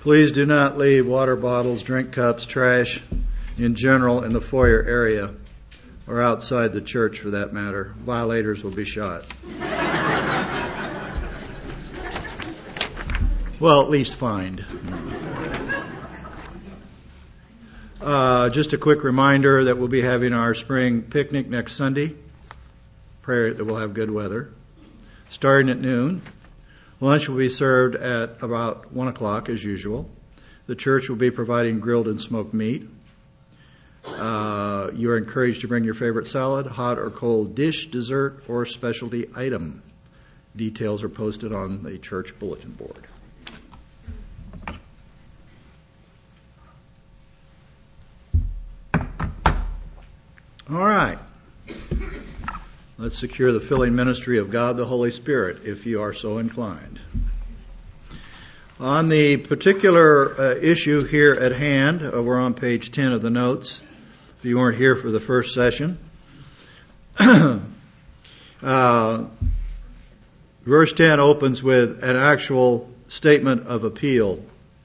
Please do not leave water bottles, drink cups, trash in general in the foyer area or outside the church for that matter. Violators will be shot. Well, at least fined. Just a quick reminder that we'll be having our spring picnic next Sunday. Pray that we'll have good weather. Starting at noon. Lunch will be served at about 1 o'clock as usual. The church will be providing grilled and smoked meat. You're encouraged to bring your favorite salad, hot or cold dish, dessert, or specialty item. Details are posted on the church bulletin board. All right. Let's secure the filling ministry of God the Holy Spirit, if you are so inclined. On the particular issue here at hand, we're on page 10 of the notes, if you weren't here for the first session. Verse 10 opens with an actual statement of appeal.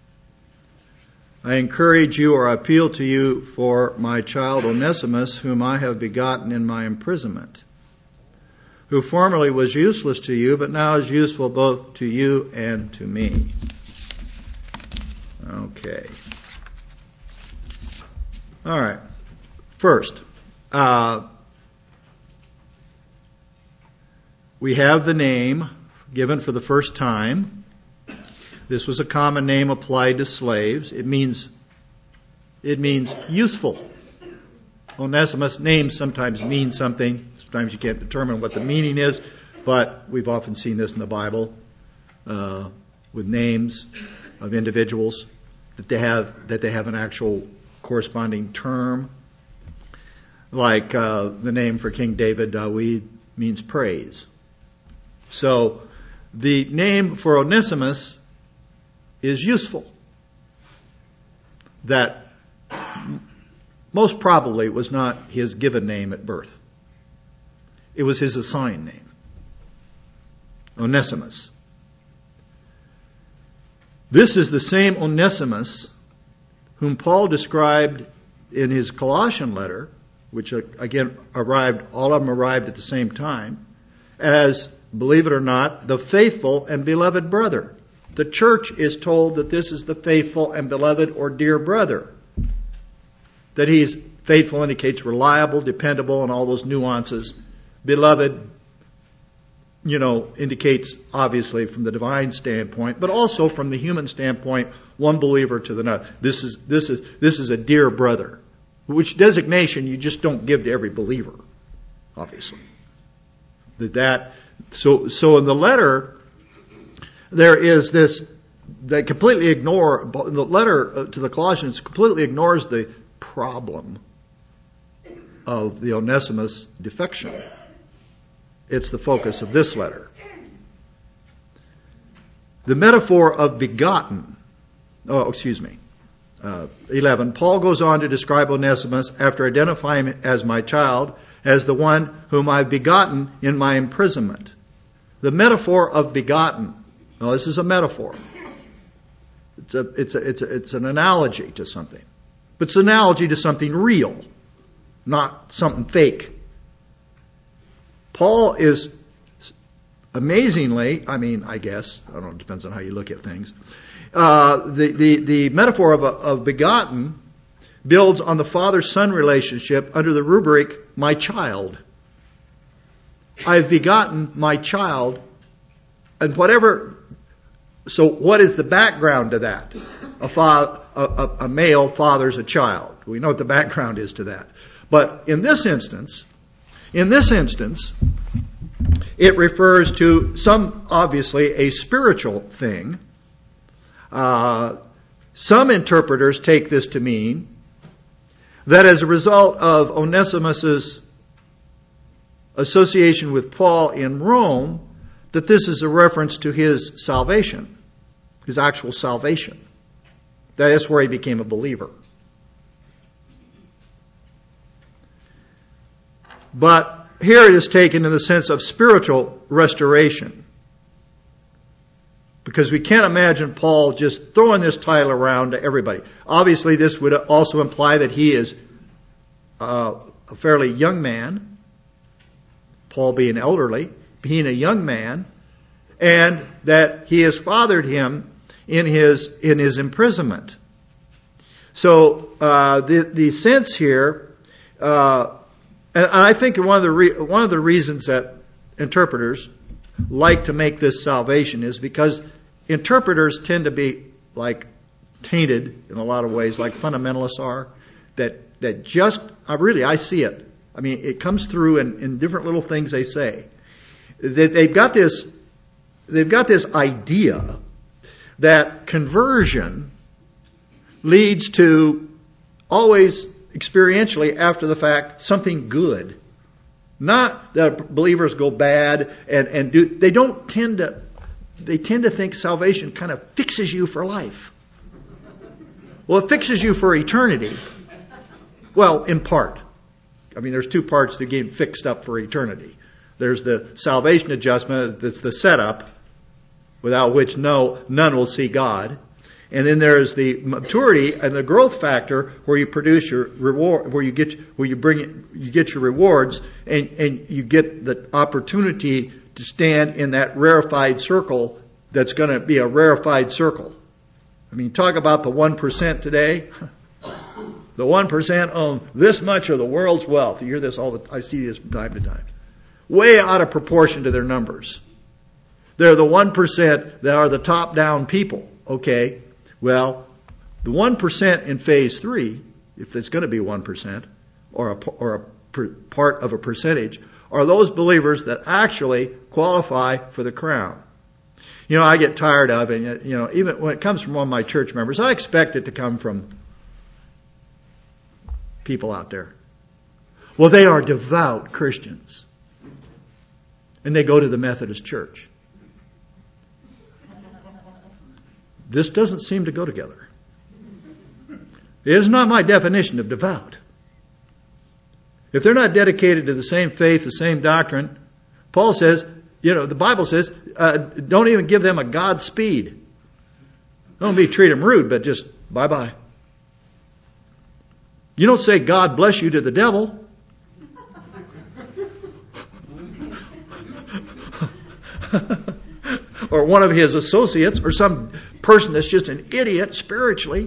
I encourage you or appeal to you for my child Onesimus, whom I have begotten in my imprisonment, who formerly was useless to you, but now is useful both to you and to me. Okay. All right. First, we have the name given for the first time. This was a common name applied to slaves. It means useful. Onesimus names sometimes mean something. Sometimes you can't determine what the meaning is, but we've often seen this in the Bible with names of individuals that they have an actual corresponding term. Like the name for King David, Dawid, means praise. So the name for Onesimus is useful. That most probably was not his given name at birth. It was his assigned name. Onesimus. This is the same Onesimus whom Paul described in his Colossian letter, which again all of them arrived at the same time, as, believe it or not, the faithful and beloved brother. The church is told that this is the faithful and beloved or dear brother. That he's faithful indicates reliable, dependable, and all those nuances. Beloved, indicates obviously from the divine standpoint, but also from the human standpoint, one believer to the next. This is a dear brother, which designation you just don't give to every believer, obviously. So in the letter, there is this. The letter to the Colossians completely ignores the problem of the Onesimus defection. It's the focus of this letter. The metaphor of begotten. 11. Paul goes on to describe Onesimus after identifying him as my child, as the one whom I've begotten in my imprisonment. The metaphor of begotten. Now, this is a metaphor. It's an analogy to something. But it's an analogy to something real, not something fake. Paul is amazingly, I guess, I don't know, it depends on how you look at things. The metaphor of begotten builds on the father-son relationship under the rubric, my child. I've begotten my child, and whatever. So what is the background to that? A male fathers a child. We know what the background is to that. But in this instance, it refers to obviously a spiritual thing. Some interpreters take this to mean that as a result of Onesimus's association with Paul in Rome, that this is a reference to his salvation, his actual salvation. That is where he became a believer. But here it is taken in the sense of spiritual restoration. Because we can't imagine Paul just throwing this title around to everybody. Obviously, this would also imply that he is a fairly young man, Paul being elderly, being a young man, and that he has fathered him in his imprisonment. So the sense here, and I think one of the reasons that interpreters like to make this salvation is because interpreters tend to be like tainted in a lot of ways, like fundamentalists are. That just I see it. I mean, it comes through in different little things they say. That they've got this idea that conversion leads to always experientially after the fact something good. Not that believers go bad and do. They tend to think salvation kind of fixes you for life. Well, it fixes you for eternity. Well, in part. I mean, there's two parts to getting fixed up for eternity. There's the salvation adjustment that's the setup, without which none will see God. And then there's the maturity and the growth factor where you produce your reward, where you get your rewards, and you get the opportunity to stand in that rarefied circle that's going to be a rarefied circle. I mean, talk about the 1% today. The 1% own this much of the world's wealth. You hear this I see this from time to time. Way out of proportion to their numbers. They're the 1% that are the top-down people. Okay. Well, the 1% in phase 3, if it's going to be 1%, or a part of a percentage, are those believers that actually qualify for the crown. You know, I get tired of, and you know, even when it comes from one of my church members, I expect it to come from people out there. Well, they are devout Christians, and they go to the Methodist Church. This doesn't seem to go together. It is not my definition of devout. If they're not dedicated to the same faith, the same doctrine, Paul says, the Bible says, don't even give them a Godspeed. Don't treat them rude, but just bye-bye. You don't say God bless you to the devil. Or one of his associates, or some person that's just an idiot spiritually.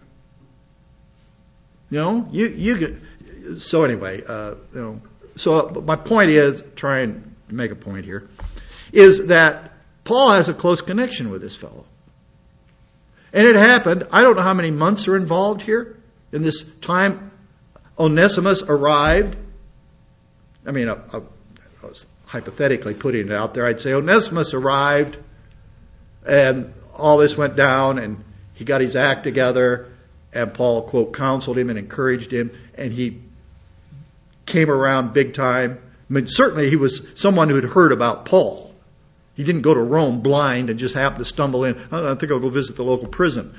So anyway, so my point is, try and make a point here, is that Paul has a close connection with this fellow. And it happened, I don't know how many months are involved here. In this time, Onesimus arrived. I mean, I was hypothetically putting it out there. I'd say Onesimus arrived, and all this went down, and he got his act together, and Paul, quote, counseled him and encouraged him, and he came around big time. I mean, certainly he was someone who had heard about Paul. He didn't go to Rome blind and just happen to stumble in. I think I'll go visit the local prison.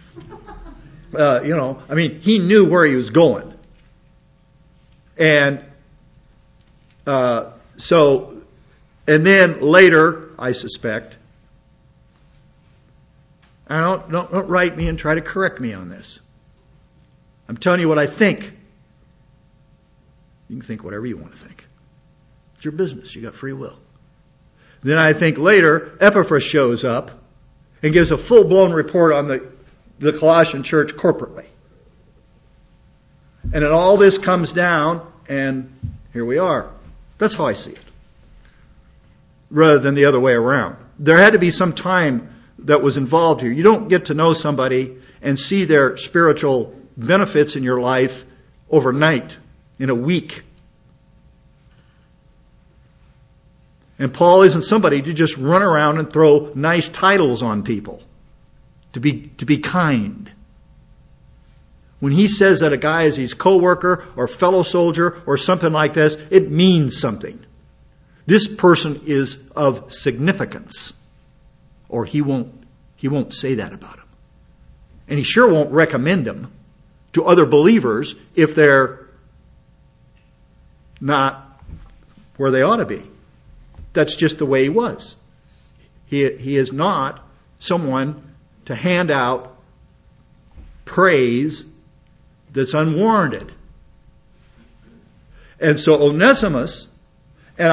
I mean, he knew where he was going. And and then later, I suspect, and don't write me and try to correct me on this. I'm telling you what I think. You can think whatever you want to think. It's your business. You got free will. Then I think later, Epaphras shows up and gives a full-blown report on the Colossian church corporately. And then all this comes down, and here we are. That's how I see it. Rather than the other way around. There had to be some time that was involved here. You don't get to know somebody and see their spiritual benefits in your life overnight, in a week. And Paul isn't somebody to just run around and throw nice titles on people. To be kind. When he says that a guy is his co-worker or fellow soldier or something like this, it means something. This person is of significance. Or he won't say that about him. And he sure won't recommend him to other believers if they're not where they ought to be. That's just the way he was. He is not someone to hand out praise that's unwarranted. And so Onesimus, and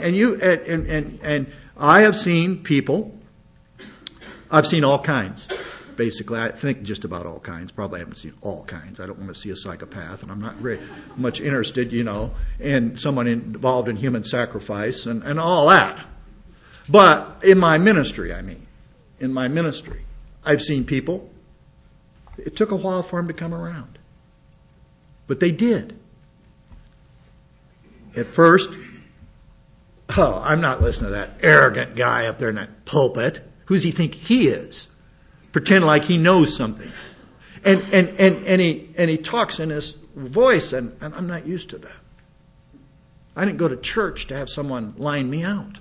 I have seen people. I've seen all kinds. Basically, I think just about all kinds. Probably haven't seen all kinds. I don't want to see a psychopath, and I'm not very much interested, in someone involved in human sacrifice and all that. But in my ministry, I've seen people. It took a while for them to come around, but they did. At first, I'm not listening to that arrogant guy up there in that pulpit. Who's he think he is? Pretend like he knows something. And he talks in his voice, and I'm not used to that. I didn't go to church to have someone line me out.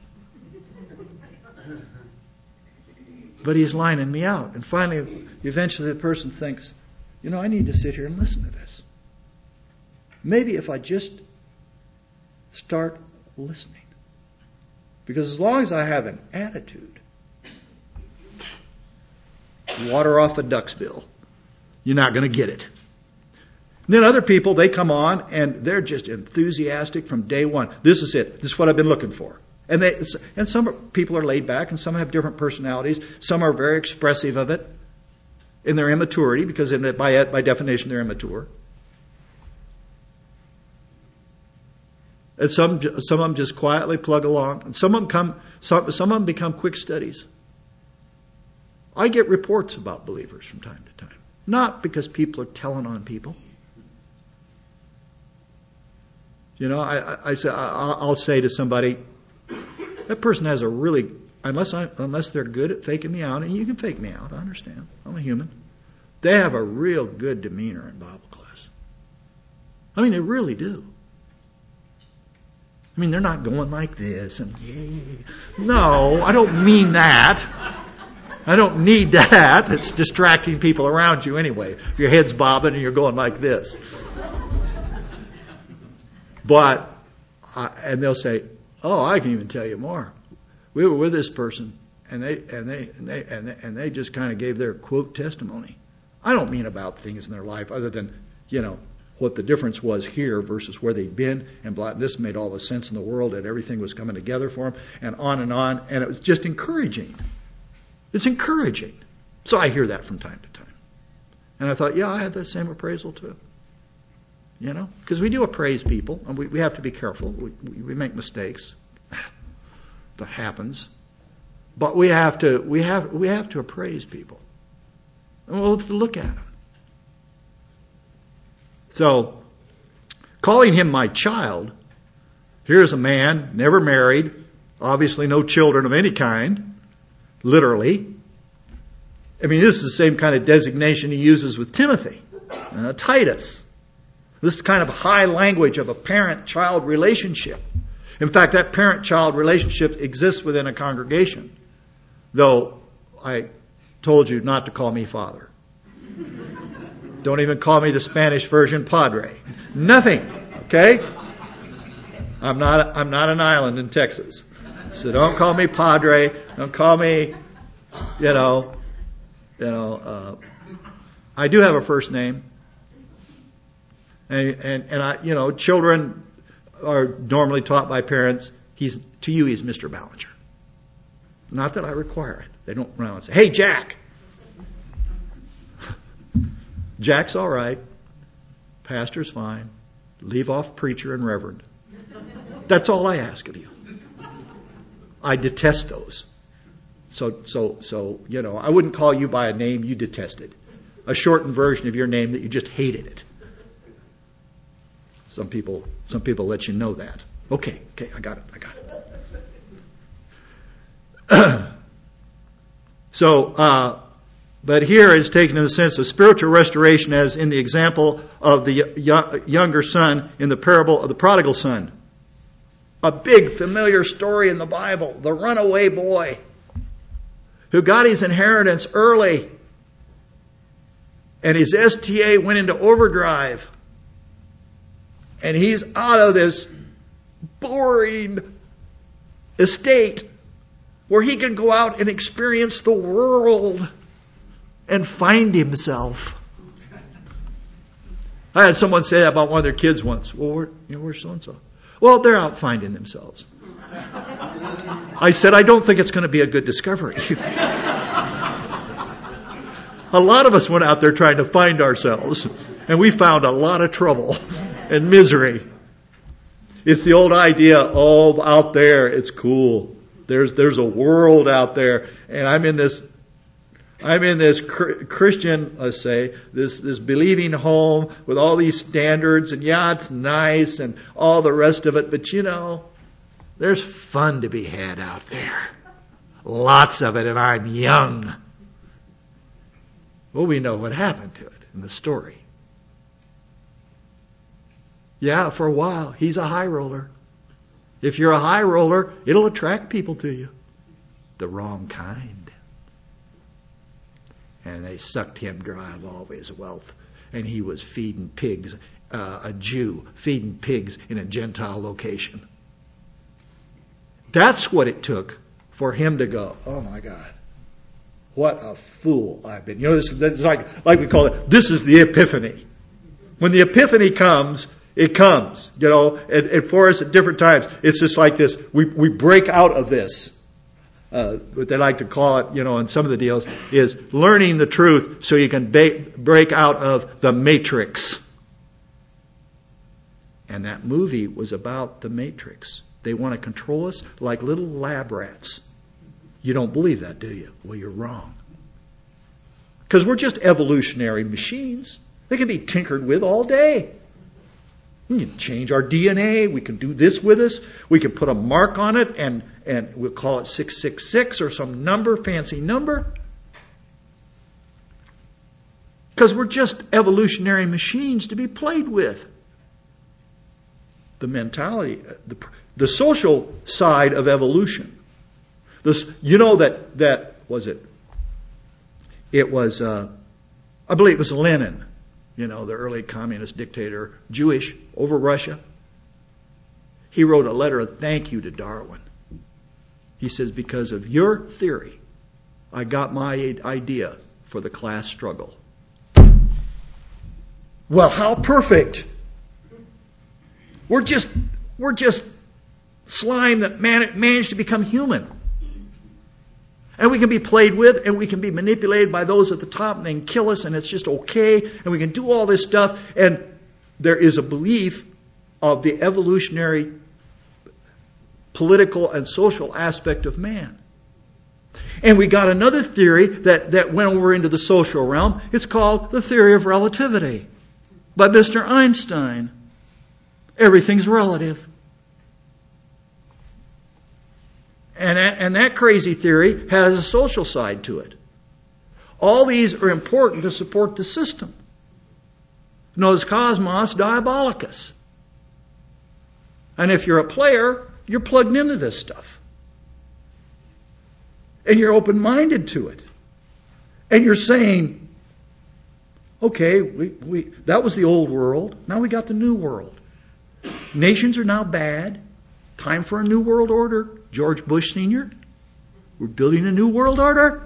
But he's lining me out. And finally, eventually the person thinks, I need to sit here and listen to this. Maybe if I just start listening. Because as long as I have an attitude, water off a duck's bill, you're not going to get it. And then other people, they come on and they're just enthusiastic from day one. This is it. This is what I've been looking for. And some people are laid back, and some have different personalities. Some are very expressive of it in their immaturity, because by definition they're immature. And some of them just quietly plug along. And some of them become quick studies. I get reports about believers from time to time. Not because people are telling on people. I'll say to somebody, that person has a really, unless they're good at faking me out, and you can fake me out, I understand. I'm a human. They have a real good demeanor in Bible class. They really do. They're not going like this and yay. No, I don't mean that. I don't need that. It's distracting people around you anyway. Your head's bobbing and you're going like this. But, and they'll say, I can even tell you more. We were with this person, and they just kind of gave their quote testimony. I don't mean about things in their life other than, what the difference was here versus where they'd been, and this made all the sense in the world, and everything was coming together for them, and on, and it was just encouraging. It's encouraging. So I hear that from time to time. And I thought, I have that same appraisal too. Because we do appraise people, and we have to be careful. We make mistakes. That happens. But we have to appraise people. And we'll have to look at them. So, calling him my child, here's a man, never married, obviously no children of any kind, literally. This is the same kind of designation he uses with Timothy, Titus. This is kind of high language of a parent-child relationship. In fact, that parent-child relationship exists within a congregation, though I told you not to call me father. Don't even call me the Spanish version padre. Nothing. Okay? I'm not an island in Texas. So don't call me padre. Don't call me, I do have a first name. And I, children are normally taught by parents, he's Mr. Ballinger. Not that I require it. They don't run out and say, hey, Jack. Jack's all right. Pastor's fine. Leave off preacher and reverend. That's all I ask of you. I detest those. So I wouldn't call you by a name you detested. A shortened version of your name that you just hated it. Some people let you know that. Okay, I got it. But here it's taken in the sense of spiritual restoration, as in the example of the younger son in the parable of the prodigal son. A big familiar story in the Bible, the runaway boy who got his inheritance early, and his STA went into overdrive, and he's out of this boring estate where he can go out and experience the world and find himself. I had someone say that about one of their kids once. Well, where's so-and-so? Well, they're out finding themselves. I said, I don't think it's going to be a good discovery. A lot of us went out there trying to find ourselves, and we found a lot of trouble and misery. It's the old idea, out there, it's cool. There's a world out there, and I'm in this Christian, let's say, this believing home with all these standards, and yeah, it's nice and all the rest of it, but there's fun to be had out there. Lots of it, and I'm young. Well, we know what happened to it in the story. Yeah, for a while, he's a high roller. If you're a high roller, it'll attract people to you. The wrong kind. And they sucked him dry of all his wealth. And he was feeding pigs, a Jew feeding pigs in a Gentile location. That's what it took for him to go, oh my God, what a fool I've been. This is like we call it, this is the epiphany. When the epiphany comes, it comes, and for us at different times. It's just like this. We break out of this. What they like to call it, in some of the deals, is learning the truth so you can break out of the matrix. And that movie was about the matrix. They want to control us like little lab rats. You don't believe that, do you? Well, you're wrong. Because we're just evolutionary machines. They can be tinkered with all day. We can change our DNA. We can do this with us. We can put a mark on it and we'll call it 666 or some fancy number. Because we're just evolutionary machines to be played with. The mentality, the social side of evolution. That was it. It was, I believe it was Lenin, the early communist dictator, Jewish, over Russia. He wrote a letter of thank you to Darwin. He says, because of your theory, I got my idea for the class struggle. Well, how perfect. We're just slime that managed to become human. And we can be played with, and we can be manipulated by those at the top, and they can kill us, and it's just okay, and we can do all this stuff. And there is a belief of the evolutionary, political, and social aspect of man. And we got another theory that went over into the social realm. It's called the theory of relativity by Mr. Einstein. Everything's relative. And that crazy theory has a social side to it. All these are important to support the system. Nos cosmos diabolicus. And if you're a player, you're plugged into this stuff. And you're open-minded to it. And you're saying, okay, we that was the old world. Now we got the new world. Nations are now bad. Time for a new world order. George Bush Sr. We're building a new world order.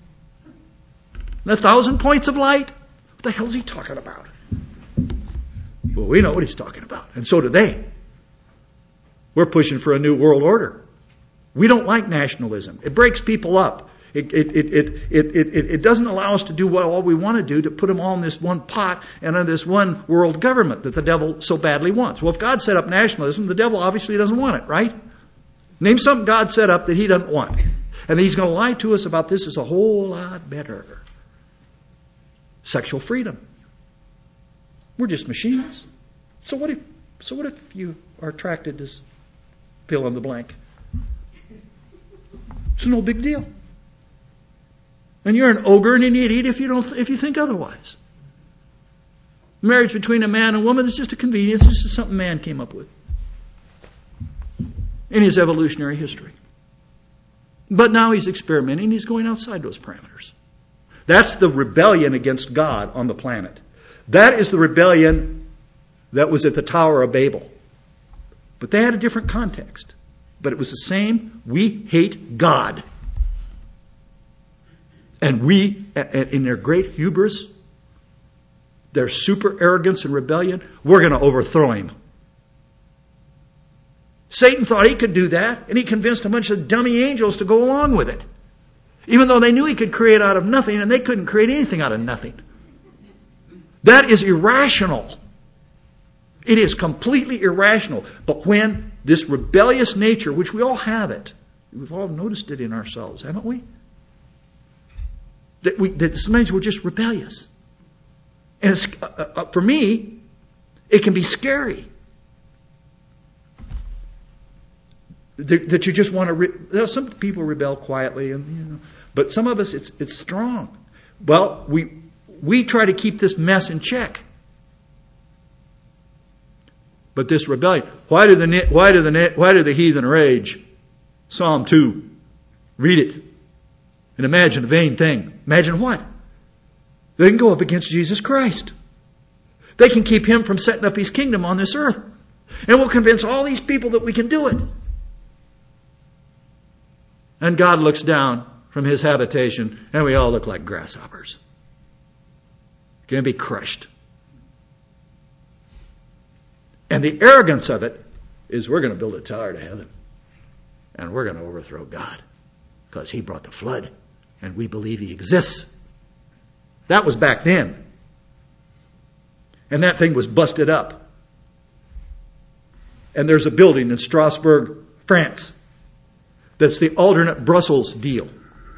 1,000 points of light. What the hell is he talking about? Well, we know what he's talking about. And so do they. We're pushing for a new world order. We don't like nationalism. It breaks people up. It doesn't allow us to do what all we want to do, to put them all in this one pot and in this one world government that the devil so badly wants. Well, if God set up nationalism, the devil obviously doesn't want it, right? Name something God set up that he doesn't want. And he's going to lie to us about this is a whole lot better. Sexual freedom. We're just machines. So what if you are attracted to fill in the blank? It's no big deal. And you're an ogre and an idiot if you think otherwise. Marriage between a man and a woman is just a convenience. It's just something man came up with in his evolutionary history. But now he's experimenting. He's going outside those parameters. That's the rebellion against God on the planet. That is the rebellion that was at the Tower of Babel. But they had a different context. But it was the same. We hate God. And we, in their great hubris, their super arrogance and rebellion, we're going to overthrow him. Satan thought he could do that, and he convinced a bunch of dummy angels to go along with it. Even though they knew he could create out of nothing, and they couldn't create anything out of nothing. That is irrational. It is completely irrational. But when this rebellious nature, which we all have it, we've all noticed it in ourselves, haven't we? That sometimes we're just rebellious. And it's, for me, it can be scary. That you just want to... some people rebel quietly, and but some of us, it's strong. Well, we try to keep this mess in check. But this rebellion, why do the heathen rage? Psalm 2. Read it. And imagine a vain thing. Imagine what? They can go up against Jesus Christ. They can keep him from setting up his kingdom on this earth. And we'll convince all these people that we can do it. And God looks down from his habitation, and we all look like grasshoppers. Going to be crushed. And the arrogance of it is we're going to build a tower to heaven. And we're going to overthrow God. Because he brought the flood. And we believe he exists. That was back then. And that thing was busted up. And there's a building in Strasbourg, France, that's the alternate Brussels deal.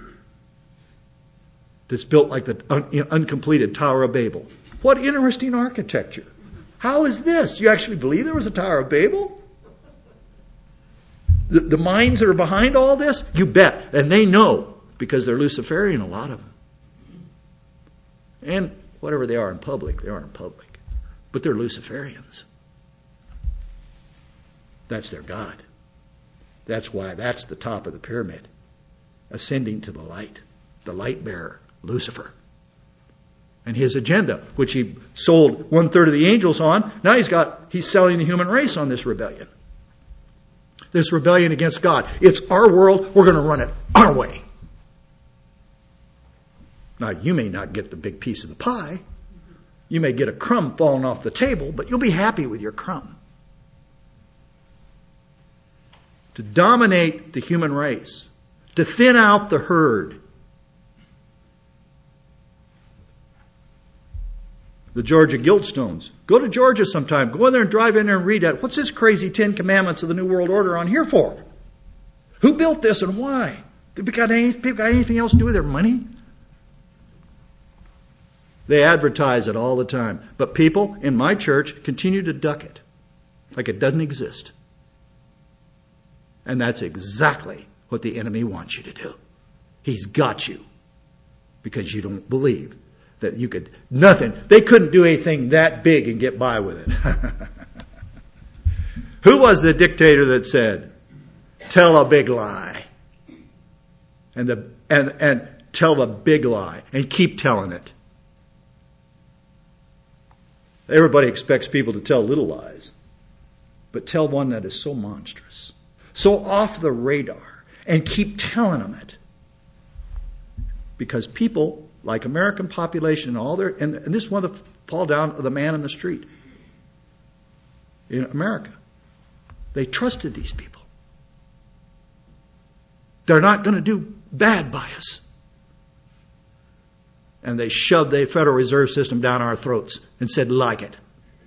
That's built like the uncompleted Tower of Babel. What interesting architecture. How is this? You actually believe there was a Tower of Babel? The minds that are behind all this? You bet. And they know, because they're Luciferian, a lot of them. And whatever they are in public, they are in public. But they're Luciferians. That's their God. That's why that's the top of the pyramid. Ascending to the light bearer, Lucifer. And his agenda, which he sold 1/3 of the angels on, now he's selling the human race on this rebellion. This rebellion against God. It's our world, we're going to run it our way. Now, you may not get the big piece of the pie. You may get a crumb falling off the table, but you'll be happy with your crumb. To dominate the human race. To thin out the herd. The Georgia Guildstones. Go to Georgia sometime. Go in there and drive in there and read that. What's this crazy 10 Commandments of the New World Order on here for? Who built this and why? People got anything else to do with their money? They advertise it all the time. But people in my church continue to duck it. Like it doesn't exist. And that's exactly what the enemy wants you to do. He's got you. Because you don't believe that you could... Nothing. They couldn't do anything that big and get by with it. Who was the dictator that said, tell a big lie? And tell a big lie. And keep telling it. Everybody expects people to tell little lies. But tell one that is so monstrous. So off the radar. And keep telling them it. Because people, like American population, and this is one of the fall down of the man in the street. In America. They trusted these people. They're not going to do bad by us. And they shoved the Federal Reserve System down our throats and said, like it.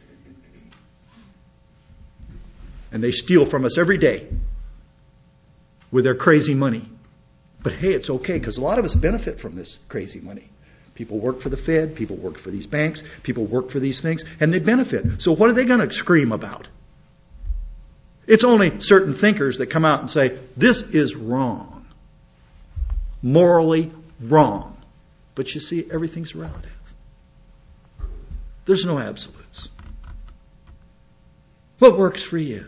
And they steal from us every day with their crazy money. But hey, it's okay because a lot of us benefit from this crazy money. People work for the Fed, people work for these banks, people work for these things, and they benefit. So what are they going to scream about? It's only certain thinkers that come out and say, this is wrong. Morally wrong. But you see, everything's relative. There's no absolutes. What works for you?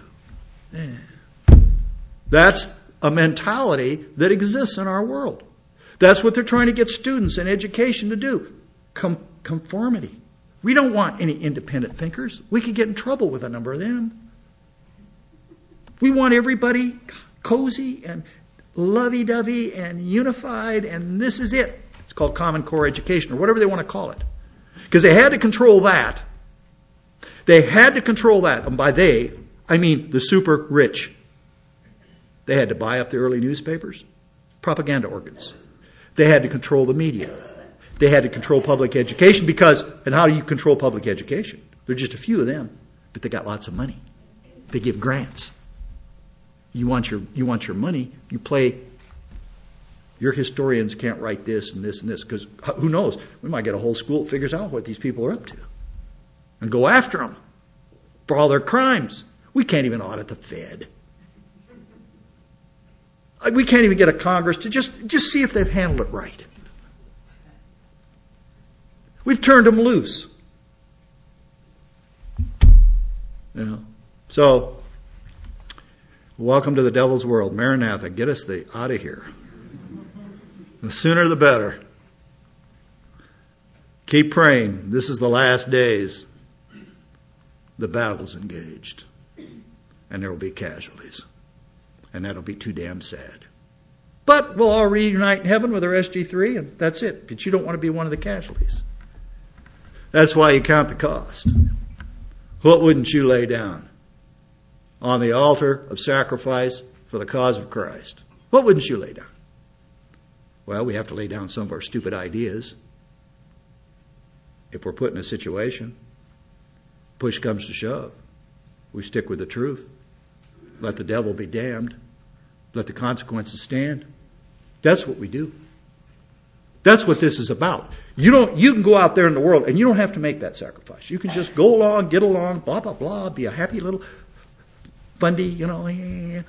That's a mentality that exists in our world. That's what they're trying to get students in education to do. Conformity. We don't want any independent thinkers. We could get in trouble with a number of them. We want everybody cozy and lovey-dovey and unified, and this is it. It's called Common Core education, or whatever they want to call it. Because they had to control that. They had to control that. And by they, I mean the super rich. They had to buy up the early newspapers, propaganda organs. They had to control the media. They had to control public education because, and how do you control public education? There are just a few of them, but they got lots of money. They give grants. You want your money, you play, your historians can't write this and this and this, because who knows? We might get a whole school that figures out what these people are up to and go after them for all their crimes. We can't even audit the Fed. We can't even get a Congress to just see if they've handled it right. We've turned them loose. You know. So, welcome to the devil's world. Maranatha, get us out of here. The sooner the better. Keep praying. This is the last days. The battle's engaged. And there will be casualties. And that'll be too damn sad. But we'll all reunite in heaven with our SG3, and that's it. But you don't want to be one of the casualties. That's why you count the cost. What wouldn't you lay down on the altar of sacrifice for the cause of Christ? What wouldn't you lay down? Well, we have to lay down some of our stupid ideas. If we're put in a situation, push comes to shove, we stick with the truth. Let the devil be damned. Let the consequences stand. That's what we do. That's what this is about. You can go out there in the world and you don't have to make that sacrifice. You can just go along, get along, blah, blah, blah, be a happy little fundy, yeah.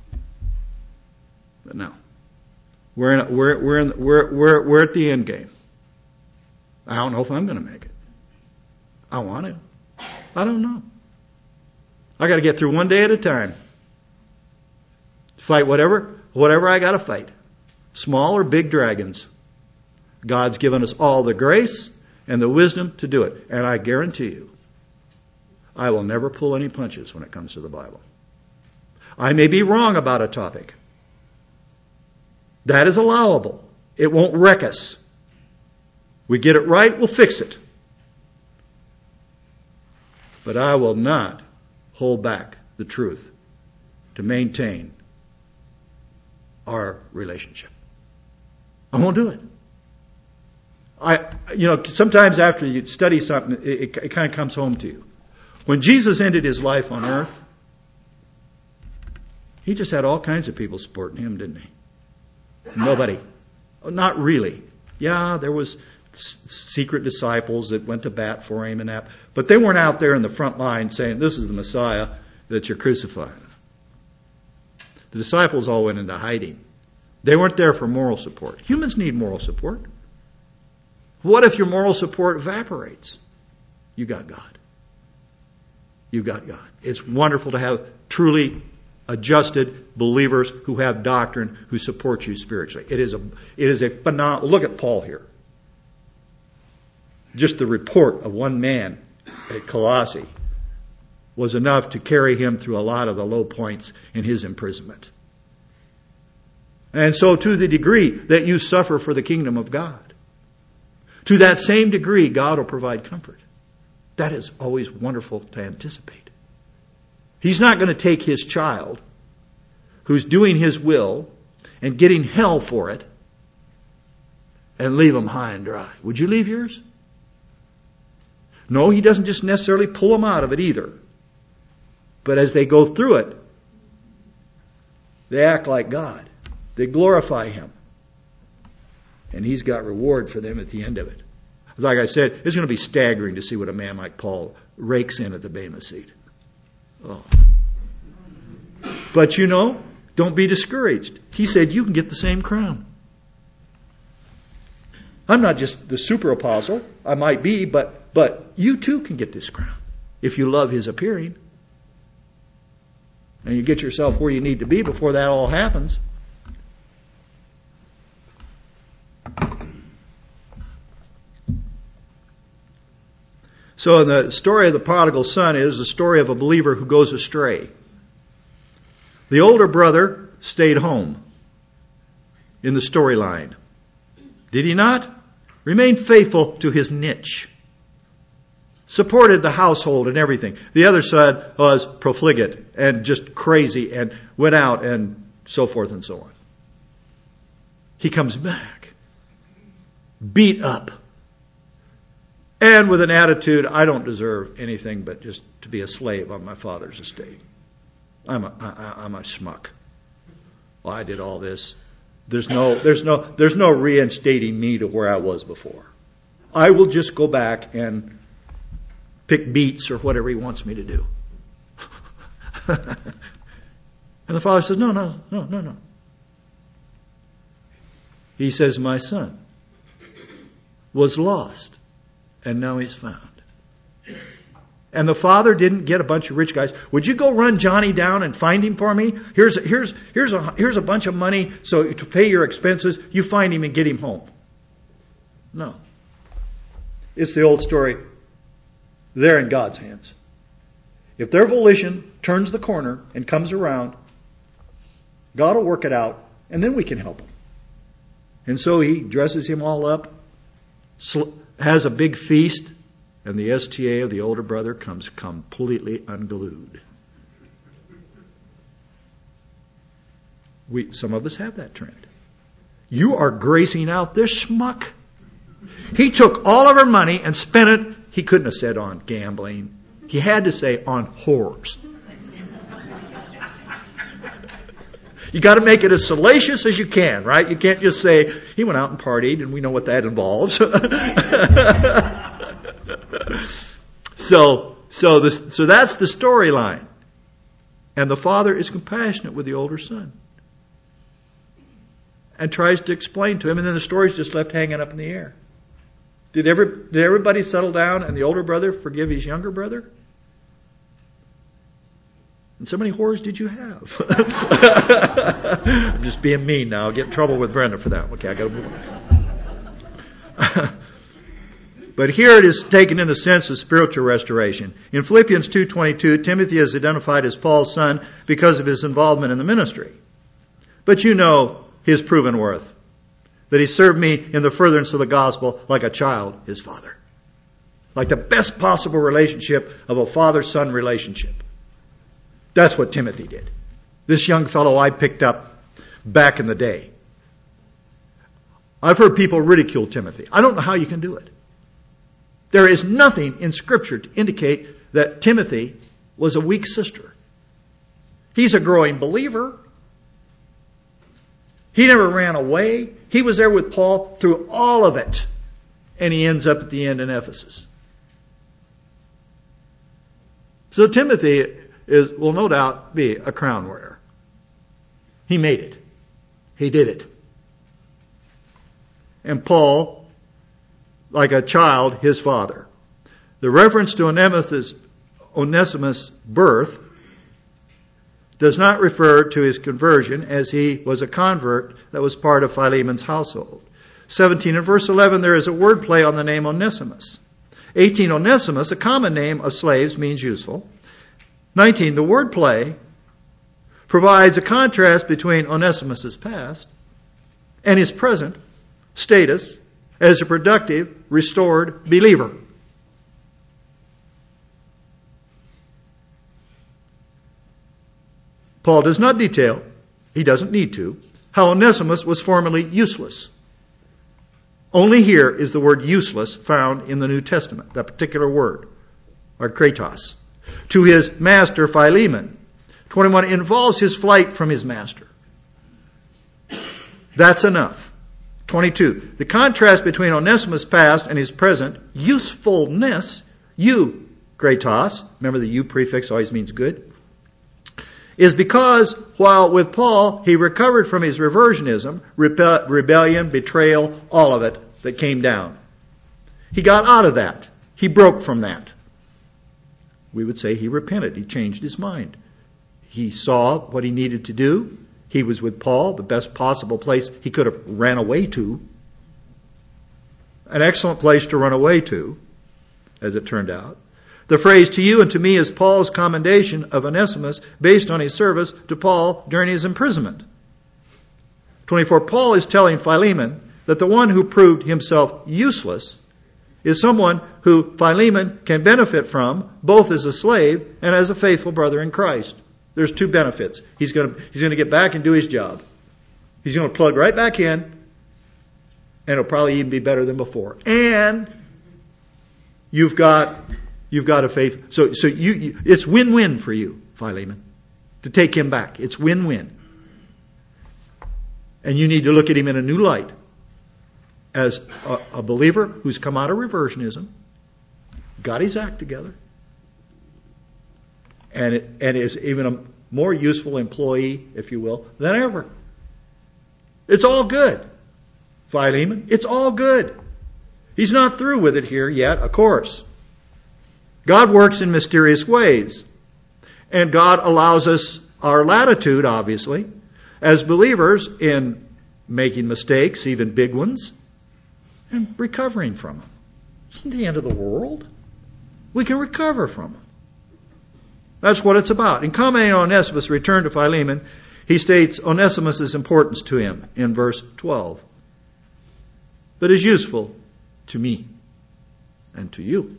But no. We're at the end game. I don't know if I'm going to make it. I want to. I don't know. I got to get through one day at a time. Fight whatever I got to fight. Small or big dragons. God's given us all the grace and the wisdom to do it. And I guarantee you, I will never pull any punches when it comes to the Bible. I may be wrong about a topic. That is allowable. It won't wreck us. We get it right, we'll fix it. But I will not hold back the truth to maintain our relationship. I won't do it. Sometimes after you study something, it kind of comes home to you. When Jesus ended his life on earth, he just had all kinds of people supporting him, didn't he? Nobody. Not really. Yeah, there was secret disciples that went to bat for him and that, but they weren't out there in the front line saying, "This is the Messiah that you're crucifying." The disciples all went into hiding. They weren't there for moral support. Humans need moral support. What if your moral support evaporates? You got God. You got God. It's wonderful to have truly adjusted believers who have doctrine, who support you spiritually. It is a phenomenal. Look at Paul here. Just the report of one man at Colossae was enough to carry him through a lot of the low points in his imprisonment. And so to the degree that you suffer for the kingdom of God, to that same degree, God will provide comfort. That is always wonderful to anticipate. He's not going to take his child who's doing his will and getting hell for it and leave them high and dry. Would you leave yours? No, he doesn't just necessarily pull them out of it either. But as they go through it, they act like God. They glorify him. And he's got reward for them at the end of it. Like I said, it's going to be staggering to see what a man like Paul rakes in at the Bema seat. Oh. But don't be discouraged. He said you can get the same crown. I'm not just the super apostle. I might be, but you too can get this crown if you love his appearing. And you get yourself where you need to be before that all happens. So the story of the prodigal son is the story of a believer who goes astray. The older brother stayed home in the storyline. Did he not? Remained faithful to his niche. Supported the household and everything. The other son was profligate and just crazy and went out and so forth and so on. He comes back, beat up, and with an attitude, I don't deserve anything but just to be a slave on my father's estate. I'm a schmuck. Well, I did all this. There's no reinstating me to where I was before. I will just go back and pick beets or whatever he wants me to do. And the father says, no. He says, my son was lost and now he's found. And the father didn't get a bunch of rich guys. Would you go run Johnny down and find him for me? Here's a bunch of money so to pay your expenses. You find him and get him home. No. It's the old story. They're in God's hands. If their volition turns the corner and comes around, God will work it out, and then we can help them. And so he dresses him all up, has a big feast, and the STA of the older brother comes completely unglued. Some of us have that trend. You are gracing out this schmuck. He took all of our money and spent it. He couldn't have said on gambling. He had to say on whores. You got to make it as salacious as you can, right? You can't just say, he went out and partied, and we know what that involves. So that's the storyline. And the father is compassionate with the older son. And tries to explain to him, and then the story's just left hanging up in the air. Did everybody settle down and the older brother forgive his younger brother? And so many whores did you have? I'm just being mean now. I'll get in trouble with Brenda for that. Okay, I got to move on. But here it is taken in the sense of spiritual restoration. In Philippians 2:22, Timothy is identified as Paul's son because of his involvement in the ministry. But you know his proven worth, that he served me in the furtherance of the gospel like a child his father. Like the best possible relationship of a father-son relationship. That's what Timothy did. This young fellow I picked up back in the day. I've heard people ridicule Timothy. I don't know how you can do it. There is nothing in Scripture to indicate that Timothy was a weak sister. He's a growing believer. He never ran away. He was there with Paul through all of it. And he ends up at the end in Ephesus. So Timothy will no doubt be a crown wearer. He made it. He did it. And Paul, like a child, his father. The reference to Onesimus' birth does not refer to his conversion, as he was a convert that was part of Philemon's household. 17 and verse 11, there is a word play on the name Onesimus. 18, Onesimus, a common name of slaves, means useful. 19, the word play provides a contrast between Onesimus' past and his present status as a productive, restored believer. Paul does not detail, he doesn't need to, how Onesimus was formerly useless. Only here is the word useless found in the New Testament, that particular word, or kratos. To his master Philemon. 21 involves his flight from his master. That's enough. 22. The contrast between Onesimus' past and his present usefulness, kratos, remember the prefix always means good, is because while with Paul he recovered from his reversionism, rebellion, betrayal, all of it that came down. He got out of that. He broke from that. We would say he repented. He changed his mind. He saw what he needed to do. He was with Paul, the best possible place he could have ran away to. An excellent place to run away to, as it turned out. The phrase to you and to me is Paul's commendation of Onesimus based on his service to Paul during his imprisonment. 24, Paul is telling Philemon that the one who proved himself useless is someone who Philemon can benefit from, both as a slave and as a faithful brother in Christ. There's two benefits. He's going to get back and do his job. He's going to plug right back in, and it'll probably even be better than before. And you've got a faith. So it's win-win for you, Philemon, to take him back. It's win-win. And you need to look at him in a new light as a believer who's come out of reversionism, got his act together, and is even a more useful employee, if you will, than ever. It's all good, Philemon. It's all good. He's not through with it here yet, of course. God works in mysterious ways. And God allows us our latitude, obviously, as believers in making mistakes, even big ones, and recovering from them. It's not the end of the world. We can recover from them. That's what it's about. In commenting on Onesimus' return to Philemon, he states Onesimus' importance to him in verse 12. But is useful to me and to you.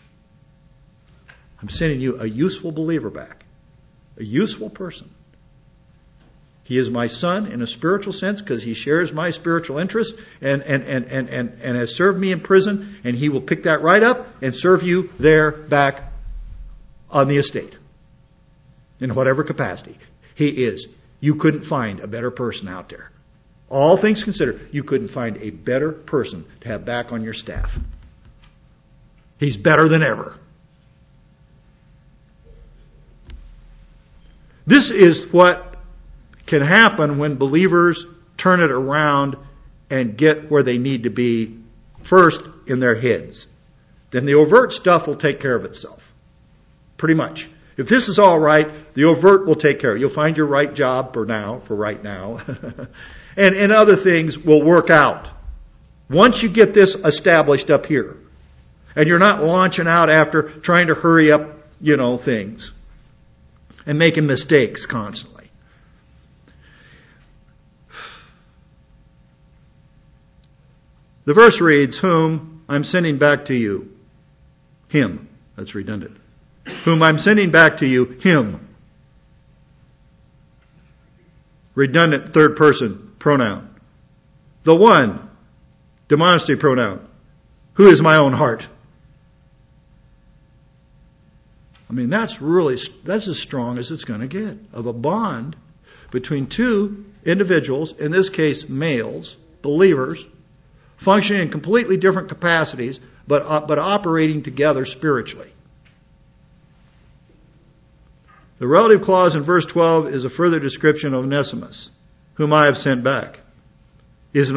I'm sending you a useful believer back. A useful person. He is my son in a spiritual sense because he shares my spiritual interest and has served me in prison, and he will pick that right up and serve you there back on the estate in whatever capacity. He is. You couldn't find a better person out there. All things considered, you couldn't find a better person to have back on your staff. He's better than ever. This is what can happen when believers turn it around and get where they need to be first in their heads. Then the overt stuff will take care of itself. Pretty much. If this is all right, the overt will take care of it. You'll find your right job for right now. and other things will work out. Once you get this established up here, and you're not launching out after trying to hurry up, things, and making mistakes constantly. The verse reads, whom I'm sending back to you. Him. That's redundant. Whom I'm sending back to you. Him. Redundant third person pronoun. The one. Demonstrative pronoun. Who is my own heart. I mean, that's as strong as it's going to get. Of a bond between two individuals, in this case males, believers, functioning in completely different capacities, but operating together spiritually. The relative clause in verse 12 is a further description of Onesimus, whom I have sent back. He is an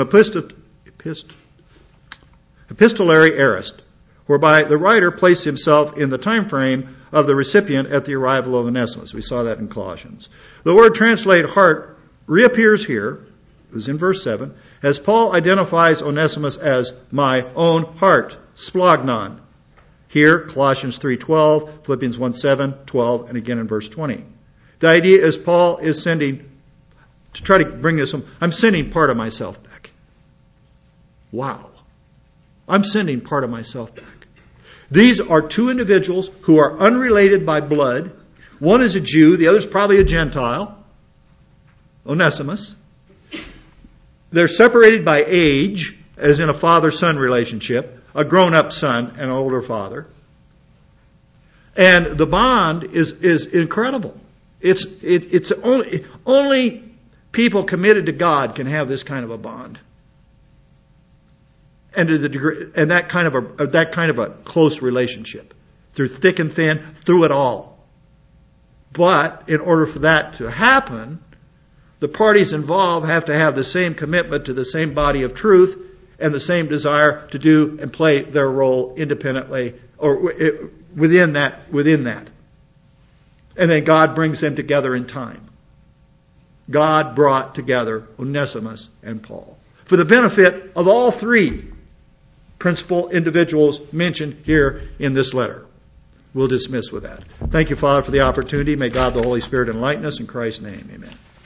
epistolary aorist, whereby the writer placed himself in the time frame of the recipient at the arrival of Onesimus. We saw that in Colossians. The word translated heart reappears here, it was in verse 7, as Paul identifies Onesimus as my own heart, splagnon. Here, Colossians 3:12, Philippians 1:7, 12, and again in verse 20. The idea is Paul is sending, to try to bring this home, I'm sending part of myself back. Wow. I'm sending part of myself back. These are two individuals who are unrelated by blood. One is a Jew, the other is probably a Gentile, Onesimus. They're separated by age, as in a father-son relationship, a grown-up son and an older father. And the bond is incredible. It's only people committed to God can have this kind of a bond. And to the degree, and that kind of a close relationship, through thick and thin, through it all. But in order for that to happen, the parties involved have to have the same commitment to the same body of truth and the same desire to do and play their role independently or within that. And then God brings them together in time. God brought together Onesimus and Paul for the benefit of all three principal individuals mentioned here in this letter. We'll dismiss with that. Thank you, Father, for the opportunity. May God the Holy Spirit enlighten us. In Christ's name, amen.